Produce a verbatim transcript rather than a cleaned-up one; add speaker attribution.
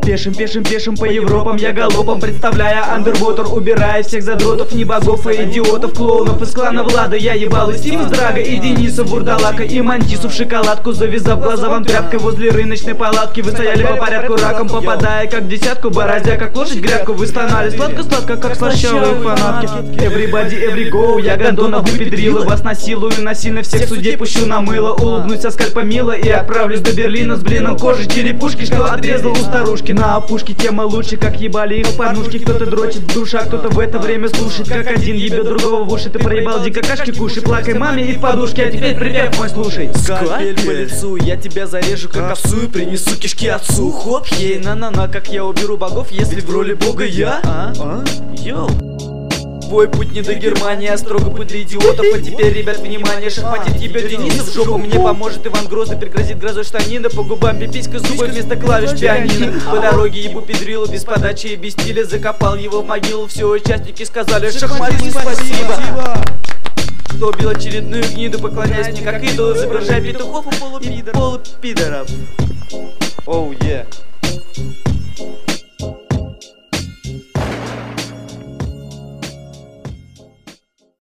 Speaker 1: Пешим, пешим, пешим по Европам я галопом, представляя андервотер, убирая всех задротов, не богов и идиотов, клоунов из клана Влада. Я ебал и Стива Драга, и Дениса Бурдалака, и Мантису в шоколадку, завязав глаза вам тряпкой возле рыночной палатки. Вы стояли по порядку раком, попадая как десятку, бороздя как лошадь грядку. Вы стонали сладко-сладко, как слащавые фанатки. Everybody, every go, я гондона выпедрила, вас насилую, насильно всех судей пущу на мыло. Улыбнусь скальпа мило и отправлюсь до Берлина с блином кожи черепушки, что отрезал у старушки. На опушке тема лучше, как ебали их поднушки. Кто-то дрочит в душа, кто-то в это время слушает, как один ебет другого в уши. Ты проебал дико кашки, кушай, плакай маме и в подушке, а теперь припев мой слушай. Скальпель по лицу, я тебя зарежу как овцу и принесу кишки отцу. Хоп, ей, на-на-на, как я уберу богов, если в роли бога я, а? а? Йоу. Твой путь не до Германии, а строго путь для идиотов. А теперь, ребят, внимание, шахматит ебет Дениса в жопу. Мне поможет Иван Грозный, пригрозит грозой штанина. По губам пиписька, зубы вместо клавиш пианино. По дороге ебу педрила, без подачи и без стиля. Закопал его в могилу, все участники сказали шахматин спасибо. Кто убил очередную гниду, поклоняясь мне как идол, изображая петухов и полупидоров. Оу, е